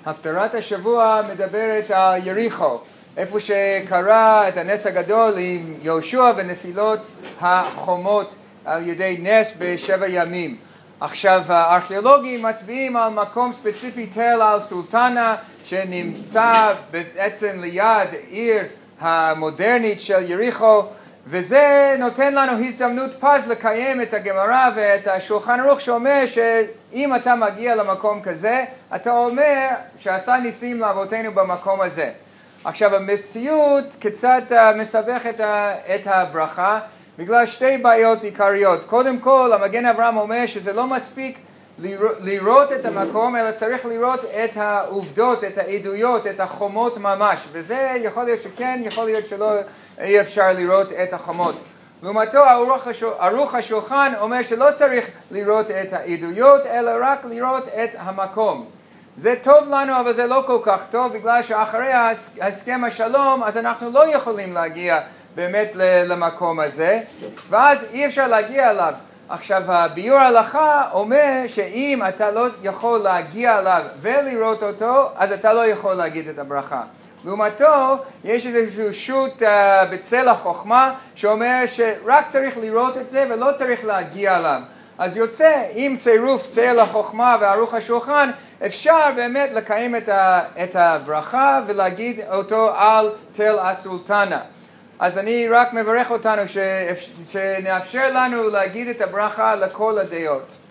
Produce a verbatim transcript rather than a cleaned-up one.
הפטרת השבוע מדברת על יריחו, איפה שקרה את הנס הגדול עם יהושע ונפילות החומות על ידי נס בשבע ימים. עכשיו הארכיאולוגים מצביעים על מקום ספציפי, תל אל סולטנה, שנמצא בעצם ליד עיר המודרנית של יריחו, וזה נותן לנו הזדמנות פז לקיים את הגמרא ואת השולחן ערוך שאומר שאם אתה מגיע למקום כזה, אתה אומר שעשה ניסים לאבותינו במקום הזה. עכשיו המציאות קצת מסבך את הברכה בגלל שתי בעיות עיקריות. קודם כל, המגן אברהם אומר שזה לא מספיק לראות את המקום, אלא צריך לראות את העובדות, את העדויות, את החומות ממש. וזה יכול להיות שכן, יכול להיות שלא אי אפשר לראות את החומות. לעומתו, ערוך השולחן אומר שלא צריך לראות את העדויות, אלא רק לראות את המקום. זה טוב לנו, אבל זה לא כל כך טוב, בגלל שאחרי הסכם השלום, אז אנחנו לא יכולים להגיע באמת למקום הזה, ואז אי אפשר להגיע אליו. עכשיו, הביור ההלכה אומר שאם אתה לא יכול להגיע אליו ולראות אותו, אז אתה לא יכול להגיד את הברכה. לעומתו, יש איזשהו שו"ת uh, בצל החוכמה שאומר שרק צריך לראות את זה ולא צריך להגיע אליו. אז יוצא, עם צירוף צל החוכמה וערוך השולחן, אפשר באמת לקיים את, ה, את הברכה ולהגיד אותו על תל הסולטנה. אז אני רק מברך אותנו ש... שנאפשר לנו להגיד את הברכה לכל הדעות.